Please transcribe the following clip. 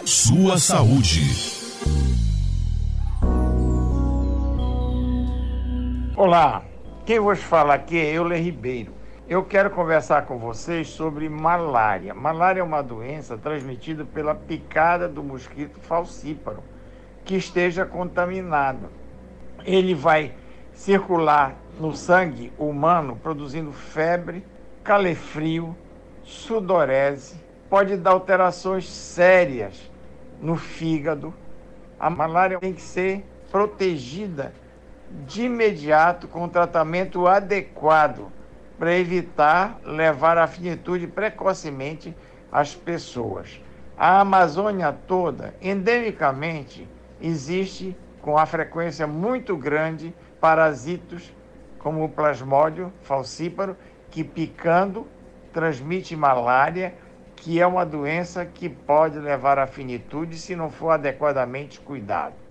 Sua saúde. Olá, quem vos fala aqui é Euler Ribeiro. Eu quero conversar com vocês sobre malária. Malária é uma doença transmitida pela picada do mosquito falcíparo que esteja contaminado. Ele vai circular no sangue humano, produzindo febre, calefrio, sudorese, pode dar alterações sérias no fígado. A malária tem que ser protegida de imediato com tratamento adequado para evitar levar à finitude precocemente as pessoas. A Amazônia toda, endemicamente, existe com a frequência muito grande parasitos como o plasmódio falcíparo, que picando transmite malária, que é uma doença que pode levar à finitude se não for adequadamente cuidado.